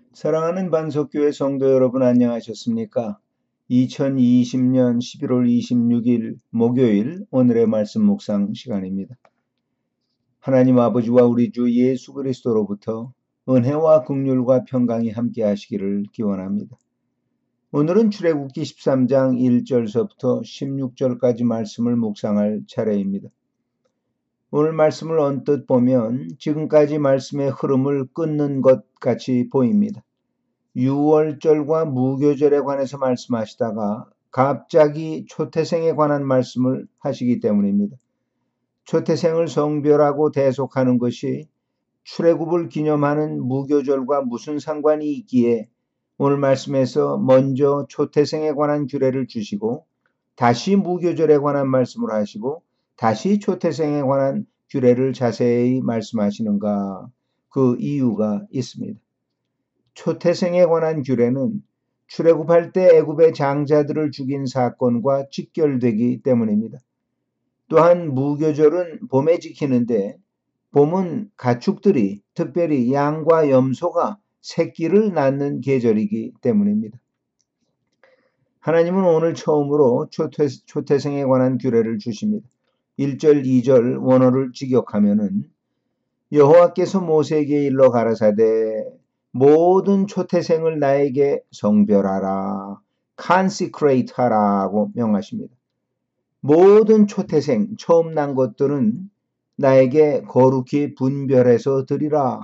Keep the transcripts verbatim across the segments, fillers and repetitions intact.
사랑하는 반석교회 성도 여러분 안녕하셨습니까? 이천이십 년 십일월 이십육일 목요일 오늘의 말씀 묵상 시간입니다. 하나님 아버지와 우리 주 예수 그리스도로부터 은혜와 긍휼과 평강이 함께 하시기를 기원합니다. 오늘은 출애굽기 십삼 장 일 절서부터 십육 절까지 말씀을 묵상할 차례입니다. 오늘 말씀을 언뜻 보면 지금까지 말씀의 흐름을 끊는 것 같이 보입니다. 유월절과 무교절에 관해서 말씀하시다가 갑자기 초태생에 관한 말씀을 하시기 때문입니다. 초태생을 성별하고 대속하는 것이 출애굽을 기념하는 무교절과 무슨 상관이 있기에 오늘 말씀에서 먼저 초태생에 관한 규례를 주시고 다시 무교절에 관한 말씀을 하시고 다시 초태생에 관한 규례를 자세히 말씀하시는가? 그 이유가 있습니다. 초태생에 관한 규례는 출애굽할 때 애굽의 장자들을 죽인 사건과 직결되기 때문입니다. 또한 무교절은 봄에 지키는데 봄은 가축들이 특별히 양과 염소가 새끼를 낳는 계절이기 때문입니다. 하나님은 오늘 처음으로 초태, 초태생에 관한 규례를 주십니다. 일 절 이 절 원어를 직역하면은 여호와께서 모세에게 일러 가라사대 모든 초태생을 나에게 성별하라, consecrate 하라고 명하십니다. 모든 초태생, 처음 난 것들은 나에게 거룩히 분별해서 드리라.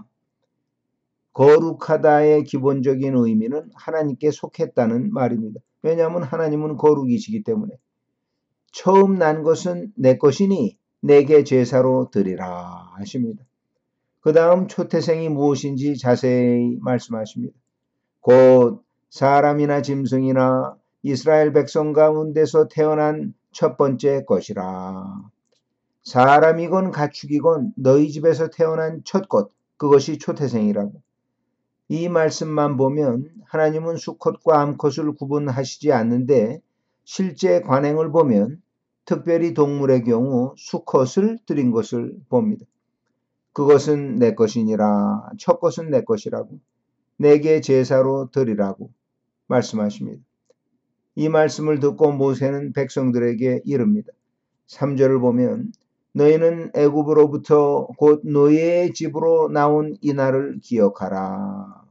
거룩하다의 기본적인 의미는 하나님께 속했다는 말입니다. 왜냐하면 하나님은 거룩이시기 때문에. 처음 난 것은 내 것이니 내게 제사로 드리라 하십니다. 그 다음 초태생이 무엇인지 자세히 말씀하십니다. 곧 사람이나 짐승이나 이스라엘 백성 가운데서 태어난 첫 번째 것이라. 사람이건 가축이건 너희 집에서 태어난 첫 것, 그것이 초태생이라고. 이 말씀만 보면 하나님은 수컷과 암컷을 구분하시지 않는데 실제 관행을 보면 특별히 동물의 경우 수컷을 드린 것을 봅니다. 그것은 내 것이니라. 첫 것은 내 것이라고. 내게 제사로 드리라고 말씀하십니다. 이 말씀을 듣고 모세는 백성들에게 이릅니다. 삼 절을 보면 너희는 애굽으로부터 곧 노예의 집으로 나온 이날을 기억하라.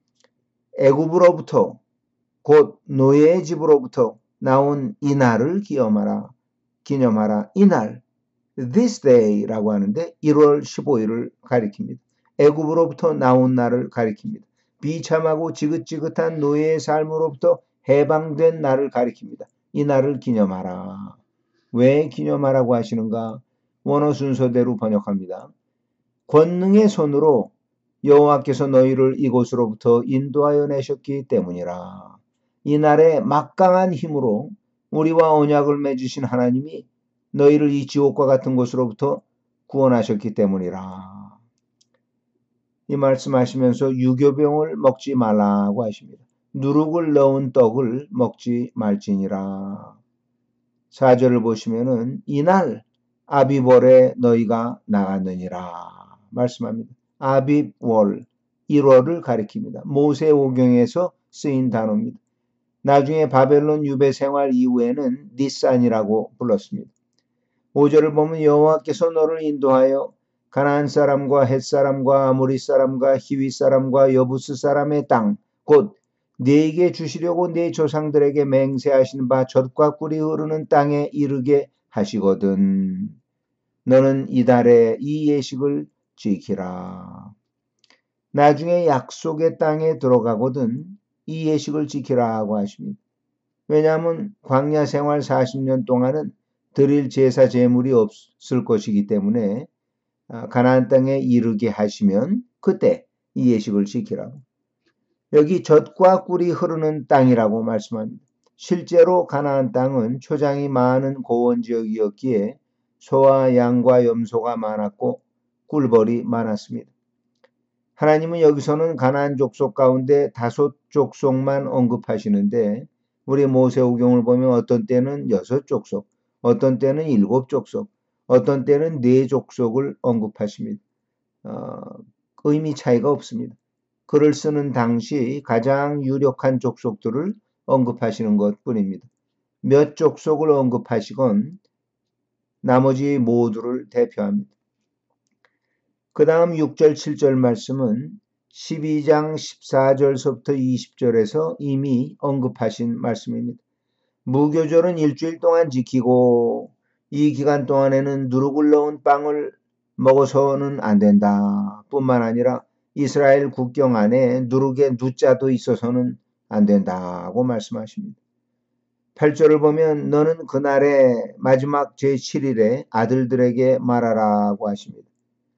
애굽으로부터 곧 노예의 집으로부터 나온 이날을 기념하라. 기념하라. 이날. This day라고 하는데 일월 십오일을 가리킵니다. 애굽으로부터 나온 날을 가리킵니다. 비참하고 지긋지긋한 노예의 삶으로부터 해방된 날을 가리킵니다. 이 날을 기념하라. 왜 기념하라고 하시는가? 원어 순서대로 번역합니다. 권능의 손으로 여호와께서 너희를 이곳으로부터 인도하여 내셨기 때문이라. 이 날에 막강한 힘으로 우리와 언약을 맺으신 하나님이 너희를 이 지옥과 같은 곳으로부터 구원하셨기 때문이라. 이 말씀하시면서 유교병을 먹지 말라고 하십니다. 누룩을 넣은 떡을 먹지 말지니라. 사 절을 보시면은 이날 아비월에 너희가 나갔느니라 말씀합니다. 아비월, 일월을 가리킵니다. 모세오경에서 쓰인 단어입니다. 나중에 바벨론 유배 생활 이후에는 니산이라고 불렀습니다. 오 절을 보면 여호와께서 너를 인도하여 가나안 사람과 헷 사람과 아모리 사람과 히위 사람과 여부스 사람의 땅, 곧 네게 주시려고 네 조상들에게 맹세하신 바 젖과 꿀이 흐르는 땅에 이르게 하시거든. 너는 이달에 이 예식을 지키라. 나중에 약속의 땅에 들어가거든 이 예식을 지키라고 하십니다. 왜냐하면 광야 생활 사십 년 동안은 드릴 제사 제물이 없을 것이기 때문에 가나안 땅에 이르게 하시면 그때 이 예식을 지키라고. 여기 젖과 꿀이 흐르는 땅이라고 말씀합니다. 실제로 가나안 땅은 초장이 많은 고원 지역이었기에 소와 양과 염소가 많았고 꿀벌이 많았습니다. 하나님은 여기서는 가나안 족속 가운데 다섯 족속만 언급하시는데 우리 모세오경을 보면 어떤 때는 여섯 족속, 어떤 때는 일곱 족속, 어떤 때는 네 족속을 언급하십니다. 어, 의미 차이가 없습니다. 글을 쓰는 당시 가장 유력한 족속들을 언급하시는 것 뿐입니다. 몇 족속을 언급하시건 나머지 모두를 대표합니다. 그 다음 육 절 칠 절 말씀은 십이 장 십사 절서부터 이십 절에서 이미 언급하신 말씀입니다. 무교절은 일주일 동안 지키고 이 기간 동안에는 누룩을 넣은 빵을 먹어서는 안 된다. 뿐만 아니라 이스라엘 국경 안에 누룩의 누자도 있어서는 안 된다고 말씀하십니다. 팔 절을 보면 너는 그날의 마지막 제칠 일에 아들들에게 말하라고 하십니다.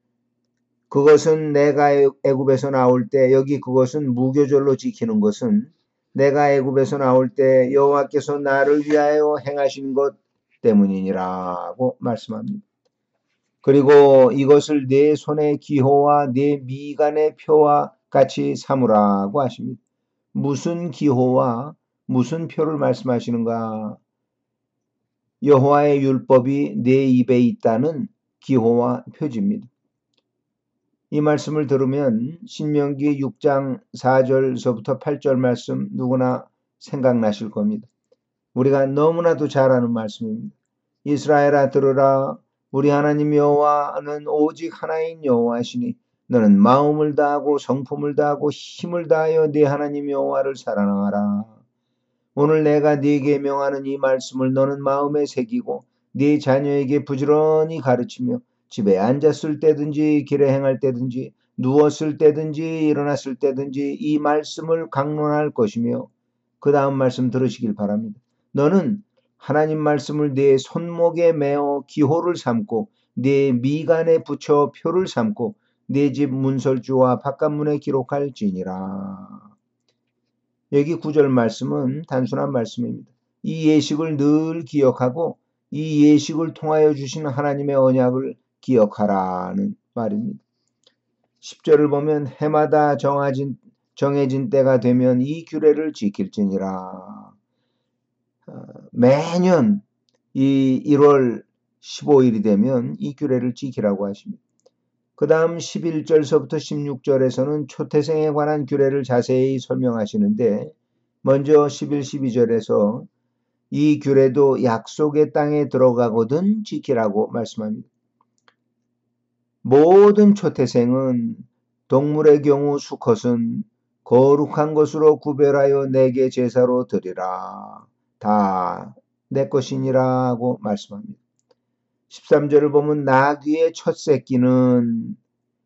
그것은 내가 애굽에서 나올 때, 여기 그것은 무교절로 지키는 것은 내가 애굽에서 나올 때 여호와께서 나를 위하여 행하신 것 때문이니라고 말씀합니다. 그리고 이것을 내 손의 기호와 내 미간의 표와 같이 삼으라고 하십니다. 무슨 기호와 무슨 표를 말씀하시는가? 여호와의 율법이 내 입에 있다는 기호와 표지입니다. 이 말씀을 들으면 신명기 육 장 사 절서부터 팔 절 말씀 누구나 생각나실 겁니다. 우리가 너무나도 잘 아는 말씀입니다. 이스라엘아 들으라, 우리 하나님 여호와는 오직 하나인 여호와시니 너는 마음을 다하고 성품을 다하고 힘을 다하여 네 하나님 여호와를 사랑하라. 오늘 내가 네게 명하는 이 말씀을 너는 마음에 새기고 네 자녀에게 부지런히 가르치며 집에 앉았을 때든지 길에 행할 때든지 누웠을 때든지 일어났을 때든지 이 말씀을 강론할 것이며, 그 다음 말씀 들으시길 바랍니다. 너는 하나님 말씀을 네 손목에 메어 기호를 삼고 네 미간에 붙여 표를 삼고 네 집 문설주와 바깥문에 기록할지니라. 여기 구 절 말씀은 단순한 말씀입니다. 이 예식을 늘 기억하고 이 예식을 통하여 주신 하나님의 언약을 기억하라는 말입니다. 십 절을 보면 해마다 정해진, 정해진 때가 되면 이 규례를 지킬지니라. 매년 이 일월 십오일이 되면 이 규례를 지키라고 하십니다. 그 다음 십일 절서부터 십육 절에서는 초태생에 관한 규례를 자세히 설명하시는데, 먼저 십일, 십이 절에서 이 규례도 약속의 땅에 들어가거든 지키라고 말씀합니다. 모든 초태생은 동물의 경우 수컷은 거룩한 것으로 구별하여 내게 제사로 드리라. 다 내 것이니라고 말씀합니다. 십삼 절을 보면 나귀의 첫 새끼는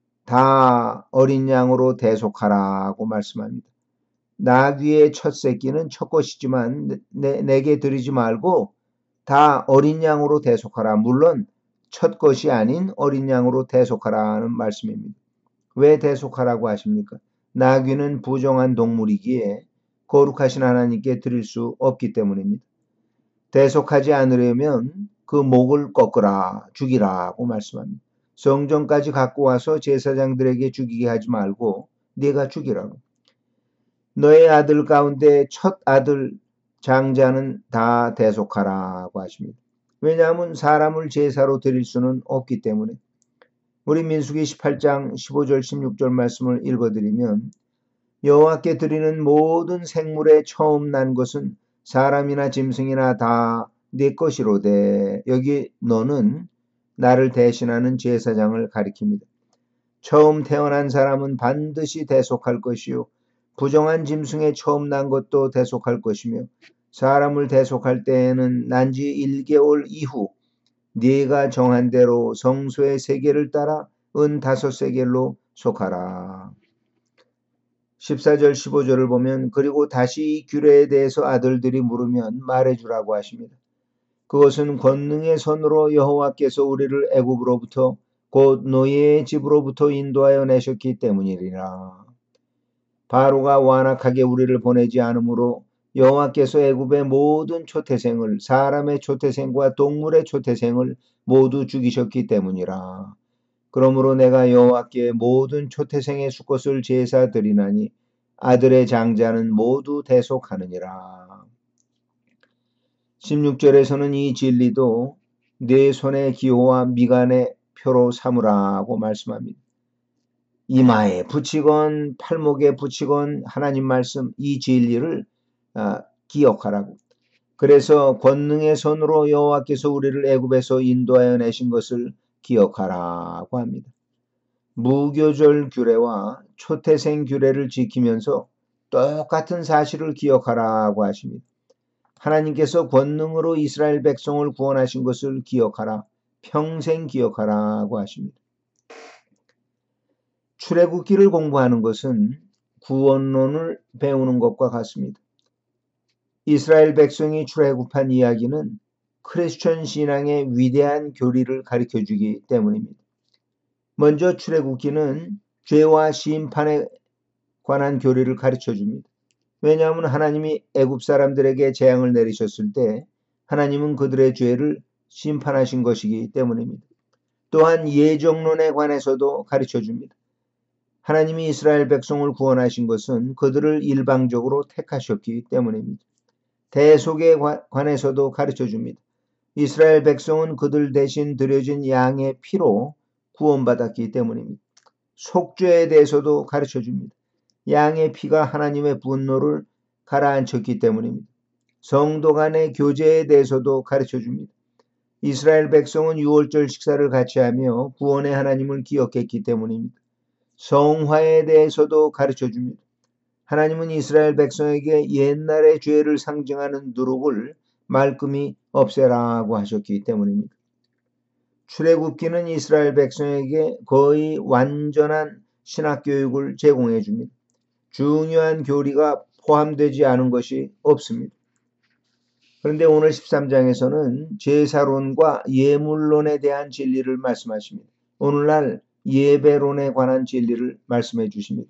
다 어린 양으로 대속하라고 말씀합니다. 나귀의 첫 새끼는 첫 것이지만 내, 내게 드리지 말고 다 어린 양으로 대속하라. 물론 첫 것이 아닌 어린 양으로 대속하라는 말씀입니다. 왜 대속하라고 하십니까? 나귀는 부정한 동물이기에 거룩하신 하나님께 드릴 수 없기 때문입니다. 대속하지 않으려면 그 목을 꺾으라, 죽이라고 말씀합니다. 성전까지 갖고 와서 제사장들에게 죽이게 하지 말고 네가 죽이라고. 너의 아들 가운데 첫 아들 장자는 다 대속하라고 하십니다. 왜냐하면 사람을 제사로 드릴 수는 없기 때문에. 우리 민수기 십팔 장 십오 절 십육 절 말씀을 읽어드리면 여호와께 드리는 모든 생물의 처음 난 것은 사람이나 짐승이나 다 네 것이로되, 여기 너는 나를 대신하는 제사장을 가리킵니다. 처음 태어난 사람은 반드시 대속할 것이요 부정한 짐승의 처음 난 것도 대속할 것이며, 사람을 대속할 때에는 난지 일 개월 이후 네가 정한 대로 성소의 세겔을 따라 은 다섯 세겔로 속하라. 십사 절 십오 절을 보면 그리고 다시 이 규례에 대해서 아들들이 물으면 말해주라고 하십니다. 그것은 권능의 손으로 여호와께서 우리를 애굽으로부터 곧 노예의 집으로부터 인도하여 내셨기 때문이리라. 바로가 완악하게 우리를 보내지 않으므로 여호와께서 애굽의 모든 초태생을, 사람의 초태생과 동물의 초태생을 모두 죽이셨기 때문이라. 그러므로 내가 여호와께 모든 초태생의 수컷을 제사 드리나니 아들의 장자는 모두 대속하느니라. 십육 절에서는 이 진리도 네 손의 기호와 미간의 표로 삼으라고 말씀합니다. 이마에 붙이건 팔목에 붙이건 하나님 말씀 이 진리를 아, 기억하라고. 그래서 권능의 손으로 여호와께서 우리를 애굽에서 인도하여 내신 것을 기억하라고 합니다. 무교절 규례와 초태생 규례를 지키면서 똑같은 사실을 기억하라고 하십니다. 하나님께서 권능으로 이스라엘 백성을 구원하신 것을 기억하라, 평생 기억하라고 하십니다. 출애굽기를 공부하는 것은 구원론을 배우는 것과 같습니다. 이스라엘 백성이 출애굽한 이야기는 크리스천 신앙의 위대한 교리를 가르쳐주기 때문입니다. 먼저 출애굽기는 죄와 심판에 관한 교리를 가르쳐줍니다. 왜냐하면 하나님이 애굽 사람들에게 재앙을 내리셨을 때 하나님은 그들의 죄를 심판하신 것이기 때문입니다. 또한 예정론에 관해서도 가르쳐줍니다. 하나님이 이스라엘 백성을 구원하신 것은 그들을 일방적으로 택하셨기 때문입니다. 대속에 관해서도 가르쳐줍니다. 이스라엘 백성은 그들 대신 드려진 양의 피로 구원받았기 때문입니다. 속죄에 대해서도 가르쳐줍니다. 양의 피가 하나님의 분노를 가라앉혔기 때문입니다. 성도 간의 교제에 대해서도 가르쳐줍니다. 이스라엘 백성은 유월절 식사를 같이 하며 구원의 하나님을 기억했기 때문입니다. 성화에 대해서도 가르쳐줍니다. 하나님은 이스라엘 백성에게 옛날의 죄를 상징하는 누룩을 말끔히 없애라고 하셨기 때문입니다. 출애굽기는 이스라엘 백성에게 거의 완전한 신학교육을 제공해 줍니다. 중요한 교리가 포함되지 않은 것이 없습니다. 그런데 오늘 십삼 장에서는 제사론과 예물론에 대한 진리를 말씀하십니다. 오늘날 예배론에 관한 진리를 말씀해 주십니다.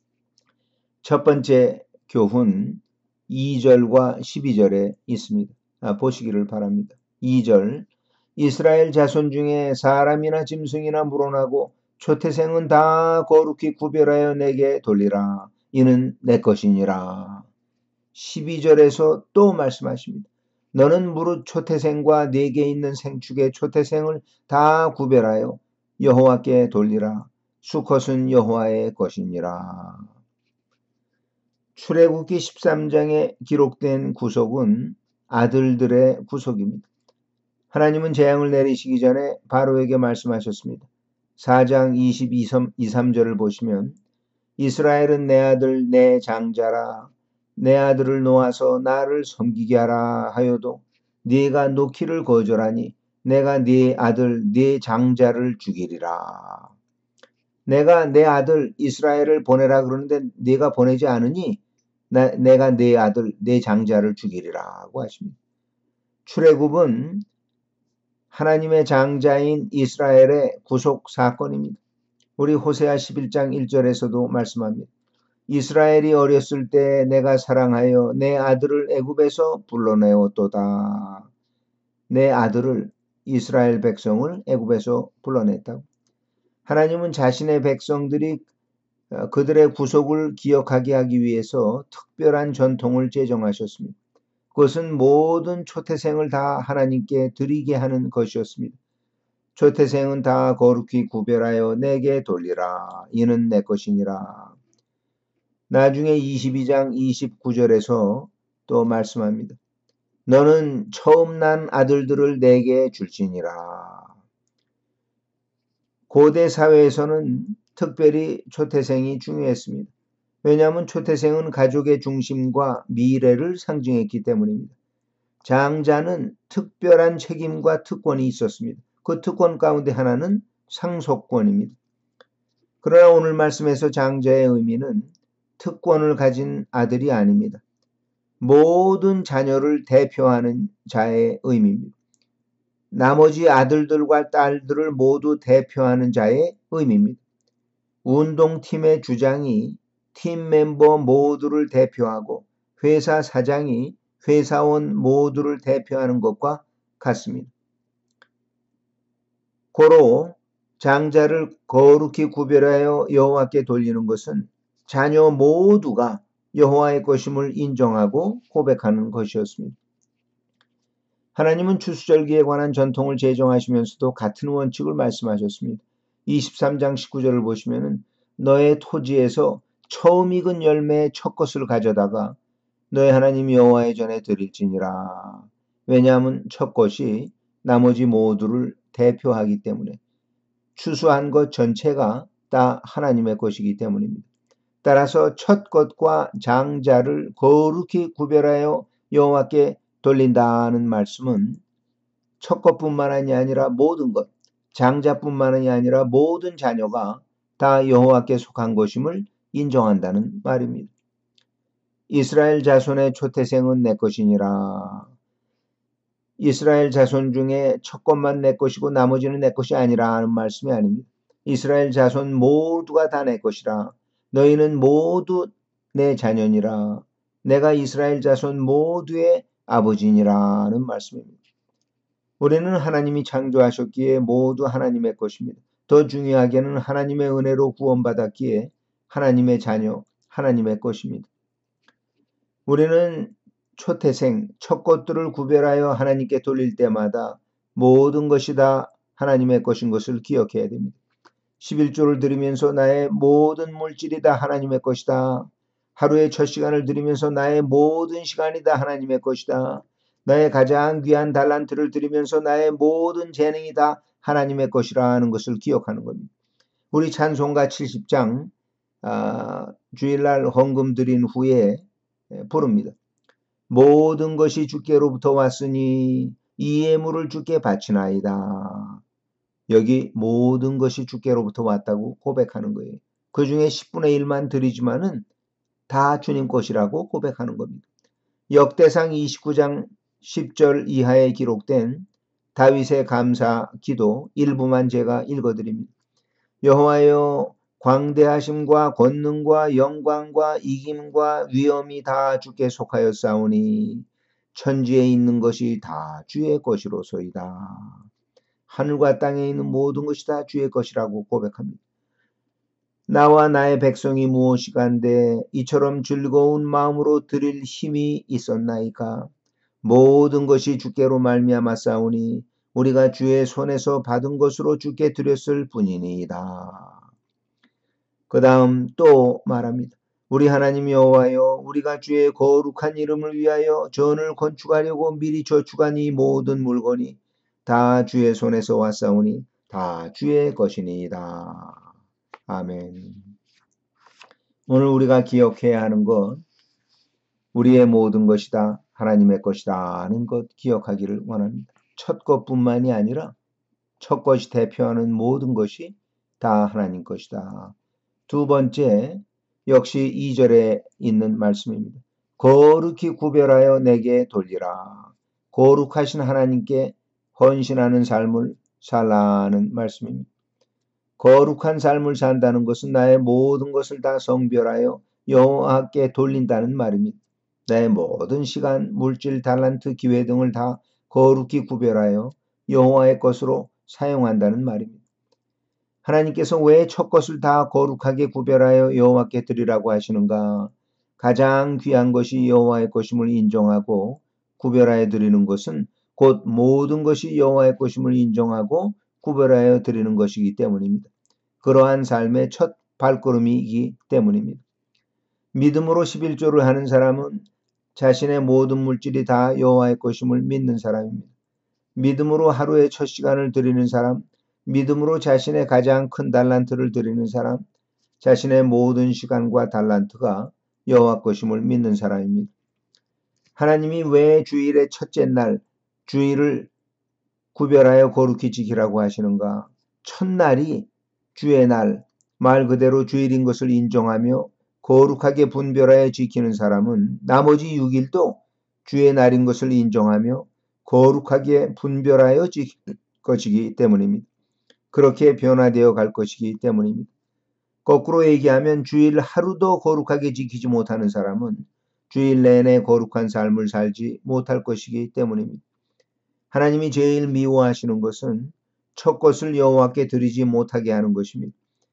첫 번째 교훈 이 절과 십이 절에 있습니다. 아, 보시기를 바랍니다. 이 절 이스라엘 자손 중에 사람이나 짐승이나 물어나고 초태생은 다 거룩히 구별하여 내게 돌리라. 이는 내 것이니라. 십이 절에서 또 말씀하십니다. 너는 무릇 초태생과 네게 있는 생축의 초태생을 다 구별하여 여호와께 돌리라. 수컷은 여호와의 것이니라. 출애굽기 십삼 장에 기록된 구속은 아들들의 구속입니다. 하나님은 재앙을 내리시기 전에 바로에게 말씀하셨습니다. 사 장 이십이, 이십삼 절을 보시면 이스라엘은 내 아들 내 장자라 내 아들을 놓아서 나를 섬기게 하라 하여도 네가 놓기를 거절하니 내가 네 아들 네 장자를 죽이리라. 내가 내 아들 이스라엘을 보내라 그러는데 네가 보내지 않으니 나, 내가 내 아들 내 장자를 죽이리라고 하십니다. 출애굽은 하나님의 장자인 이스라엘의 구속 사건입니다. 우리 호세아 십일 장 일 절에서도 말씀합니다. 이스라엘이 어렸을 때 내가 사랑하여 내 아들을 애굽에서 불러내었도다. 내 아들을 이스라엘 백성을 애굽에서 불러냈다고. 하나님은 자신의 백성들이 그들의 구속을 기억하게 하기 위해서 특별한 전통을 제정하셨습니다. 그것은 모든 초태생을 다 하나님께 드리게 하는 것이었습니다. 초태생은 다 거룩히 구별하여 내게 돌리라. 이는 내 것이니라. 나중에 이십이 장 이십구 절에서 또 말씀합니다. 너는 처음 난 아들들을 내게 줄지니라. 고대 사회에서는 특별히 초태생이 중요했습니다. 왜냐하면 초태생은 가족의 중심과 미래를 상징했기 때문입니다. 장자는 특별한 책임과 특권이 있었습니다. 그 특권 가운데 하나는 상속권입니다. 그러나 오늘 말씀에서 장자의 의미는 특권을 가진 아들이 아닙니다. 모든 자녀를 대표하는 자의 의미입니다. 나머지 아들들과 딸들을 모두 대표하는 자의 의미입니다. 운동팀의 주장이 팀 멤버 모두를 대표하고 회사 사장이 회사원 모두를 대표하는 것과 같습니다. 고로 장자를 거룩히 구별하여 여호와께 돌리는 것은 자녀 모두가 여호와의 것임을 인정하고 고백하는 것이었습니다. 하나님은 추수절기에 관한 전통을 제정하시면서도 같은 원칙을 말씀하셨습니다. 이십삼 장 십구 절을 보시면은 너의 토지에서 처음 익은 열매의 첫 것을 가져다가 너의 하나님 여호와의 전에 드릴지니라. 왜냐하면 첫 것이 나머지 모두를 대표하기 때문에 추수한 것 전체가 다 하나님의 것이기 때문입니다. 따라서 첫 것과 장자를 거룩히 구별하여 여호와께 돌린다는 말씀은 첫 것뿐만이 아니라 모든 것, 장자뿐만이 아니라 모든 자녀가 다 여호와께 속한 것임을 인정한다는 말입니다. 이스라엘 자손의 초태생은 내 것이니라. 이스라엘 자손 중에 첫 것만 내 것이고 나머지는 내 것이 아니라 하는 말씀이 아닙니다. 이스라엘 자손 모두가 다 내 것이라. 너희는 모두 내 자녀니라. 내가 이스라엘 자손 모두의 아버지니라는 말씀입니다. 우리는 하나님이 창조하셨기에 모두 하나님의 것입니다. 더 중요하게는 하나님의 은혜로 구원받았기에 하나님의 자녀, 하나님의 것입니다. 우리는 초태생, 첫 것들을 구별하여 하나님께 돌릴 때마다 모든 것이 다 하나님의 것인 것을 기억해야 됩니다. 십일조를 드리면서 나의 모든 물질이 다 하나님의 것이다. 하루의 첫 시간을 드리면서 나의 모든 시간이 다 하나님의 것이다. 나의 가장 귀한 달란트를 드리면서 나의 모든 재능이 다 하나님의 것이라는 것을 기억하는 겁니다. 우리 찬송가 칠십 장 아, 주일날 헌금 드린 후에 부릅니다. 모든 것이 주께로부터 왔으니 이 예물을 주께 바치나이다. 여기 모든 것이 주께로부터 왔다고 고백하는 거예요. 그 중에 십분의 일만 드리지만은 다 주님 것이라고 고백하는 겁니다. 역대상 이십구 장 십 절 이하에 기록된 다윗의 감사 기도 일부만 제가 읽어드립니다. 여호와여, 광대하심과 권능과 영광과 이김과 위엄이 다 주께 속하였사오니 천지에 있는 것이 다 주의 것이로소이다. 하늘과 땅에 있는 모든 것이 다 주의 것이라고 고백합니다. 나와 나의 백성이 무엇이간데 이처럼 즐거운 마음으로 드릴 힘이 있었나이까. 모든 것이 주께로 말미암아 싸우니 우리가 주의 손에서 받은 것으로 주께 드렸을 뿐이니이다. 그 다음 또 말합니다. 우리 하나님 여호와여, 우리가 주의 거룩한 이름을 위하여 전을 건축하려고 미리 저축한 이 모든 물건이 다 주의 손에서 왔사오니 다 주의 것이니이다. 아멘. 오늘 우리가 기억해야 하는 것, 우리의 모든 것이 다 하나님의 것이다 하는 것 기억하기를 원합니다. 첫 것뿐만이 아니라 첫 것이 대표하는 모든 것이 다 하나님 것이다. 두 번째, 역시 이 절에 있는 말씀입니다. 거룩히 구별하여 내게 돌리라. 거룩하신 하나님께 헌신하는 삶을 살라는 말씀입니다. 거룩한 삶을 산다는 것은 나의 모든 것을 다 성별하여 여호와께 돌린다는 말입니다. 나의 모든 시간, 물질, 달란트, 기회 등을 다 거룩히 구별하여 여호와의 것으로 사용한다는 말입니다. 하나님께서 왜 첫 것을 다 거룩하게 구별하여 여호와께 드리라고 하시는가? 가장 귀한 것이 여호와의 것임을 인정하고 구별하여 드리는 것은 곧 모든 것이 여호와의 것임을 인정하고 구별하여 드리는 것이기 때문입니다. 그러한 삶의 첫 발걸음이기 때문입니다. 믿음으로 십일조를 하는 사람은 자신의 모든 물질이 다 여호와의 것임을 믿는 사람입니다. 믿음으로 하루의 첫 시간을 드리는 사람, 믿음으로 자신의 가장 큰 달란트를 드리는 사람, 자신의 모든 시간과 달란트가 여호와 것임을 믿는 사람입니다. 하나님이 왜 주일의 첫째 날, 주일을 구별하여 거룩히 지키라고 하시는가? 첫날이 주의 날, 말 그대로 주일인 것을 인정하며 거룩하게 분별하여 지키는 사람은 나머지 육 일도 주의 날인 것을 인정하며 거룩하게 분별하여 지킬 것이기 때문입니다. 그렇게 변화되어 갈 것이기 때문입니다. 거꾸로 얘기하면 주일 하루도 거룩하게 지키지 못하는 사람은 주일 내내 거룩한 삶을 살지 못할 것이기 때문입니다. 하나님이 제일 미워하시는 것은 첫 것을 여호와께 드리지 못하게 하는 것입니다.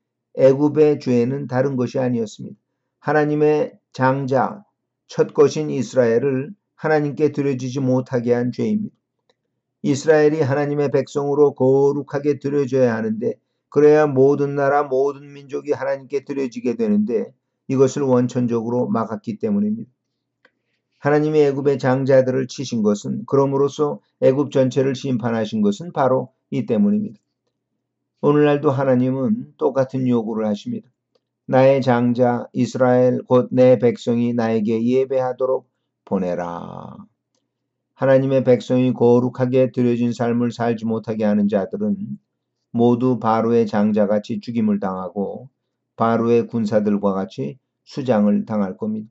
애굽의 죄는 다른 것이 아니었습니다. 하나님의 장자, 첫 것인 이스라엘을 하나님께 드려지지 못하게 한 죄입니다. 이스라엘이 하나님의 백성으로 거룩하게 드려져야 하는데 그래야 모든 나라 모든 민족이 하나님께 드려지게 되는데 이것을 원천적으로 막았기 때문입니다. 하나님이 애굽의 장자들을 치신 것은 그럼으로써 애굽 전체를 심판하신 것은 바로 이 때문입니다. 오늘날도 하나님은 똑같은 요구를 하십니다. 나의 장자 이스라엘 곧 내 백성이 나에게 예배하도록 보내라. 하나님의 백성이 거룩하게 드려진 삶을 살지 못하게 하는 자들은 모두 바로의 장자같이 죽임을 당하고 바로의 군사들과 같이 수장을 당할 겁니다.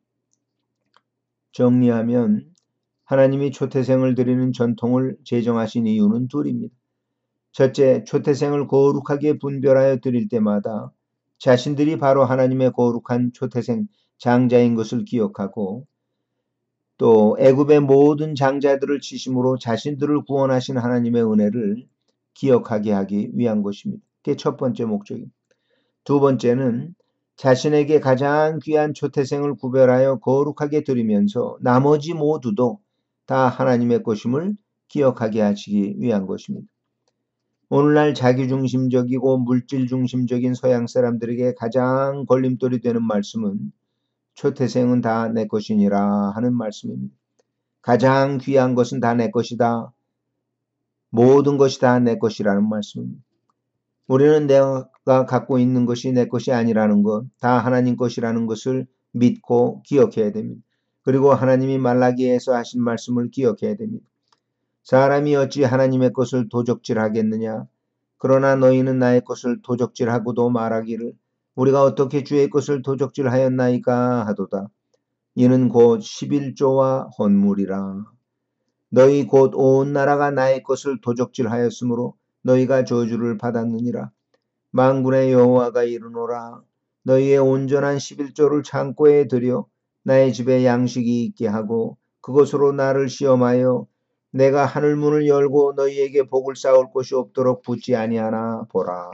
정리하면 하나님이 초태생을 드리는 전통을 제정하신 이유는 둘입니다. 첫째, 초태생을 거룩하게 분별하여 드릴 때마다 자신들이 바로 하나님의 거룩한 초태생 장자인 것을 기억하고 또 애굽의 모든 장자들을 치심으로 자신들을 구원하신 하나님의 은혜를 기억하게 하기 위한 것입니다. 그게 첫 번째 목적입니다. 두 번째는 자신에게 가장 귀한 초태생을 구별하여 거룩하게 드리면서 나머지 모두도 다 하나님의 것임을 기억하게 하시기 위한 것입니다. 오늘날 자기중심적이고 물질중심적인 서양 사람들에게 가장 걸림돌이 되는 말씀은 초태생은 다 내 것이니라 하는 말씀입니다. 가장 귀한 것은 다 내 것이다. 모든 것이 다 내 것이라는 말씀입니다. 우리는 내가 갖고 있는 것이 내 것이 아니라는 것, 다 하나님 것이라는 것을 믿고 기억해야 됩니다. 그리고 하나님이 말라기에서 하신 말씀을 기억해야 됩니다. 사람이 어찌 하나님의 것을 도적질하겠느냐? 그러나 너희는 나의 것을 도적질하고도 말하기를 우리가 어떻게 주의 것을 도적질하였나이까 하도다. 이는 곧 십일조와 헌물이라. 너희 곧 온 나라가 나의 것을 도적질하였으므로 너희가 저주를 받았느니라. 만군의 여호와가 이르노라. 너희의 온전한 십일조를 창고에 들여 나의 집에 양식이 있게 하고 그것으로 나를 시험하여 내가 하늘 문을 열고 너희에게 복을 쌓을 곳이 없도록 붙지 아니하나 보라.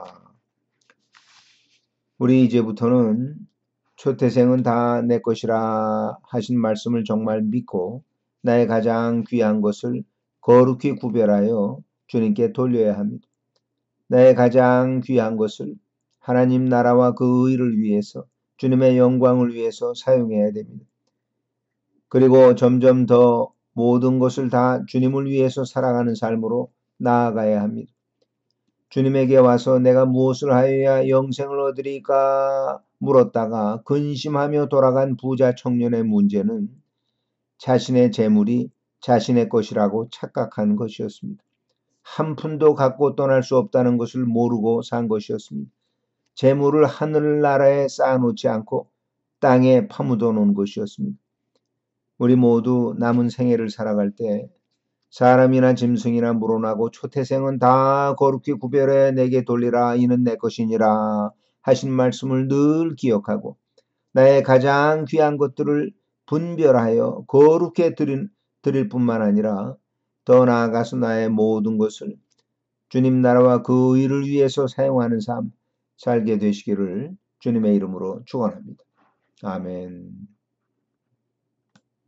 우리 이제부터는 초태생은 다 내 것이라 하신 말씀을 정말 믿고 나의 가장 귀한 것을 거룩히 구별하여 주님께 돌려야 합니다. 나의 가장 귀한 것을 하나님 나라와 그 의를 위해서 주님의 영광을 위해서 사용해야 됩니다. 그리고 점점 더 모든 것을 다 주님을 위해서 살아가는 삶으로 나아가야 합니다. 주님에게 와서 내가 무엇을 하여야 영생을 얻으리까 물었다가 근심하며 돌아간 부자 청년의 문제는 자신의 재물이 자신의 것이라고 착각한 것이었습니다. 한 푼도 갖고 떠날 수 없다는 것을 모르고 산 것이었습니다. 재물을 하늘나라에 쌓아놓지 않고 땅에 파묻어 놓은 것이었습니다. 우리 모두 남은 생애를 살아갈 때 사람이나 짐승이나 물어나고 초태생은 다 거룩히 구별해 내게 돌리라. 이는 내 것이니라 하신 말씀을 늘 기억하고 나의 가장 귀한 것들을 분별하여 거룩히 드릴, 드릴 뿐만 아니라 더 나아가서 나의 모든 것을 주님 나라와 그 의를 위해서 사용하는 삶 살게 되시기를 주님의 이름으로 축원합니다. 아멘.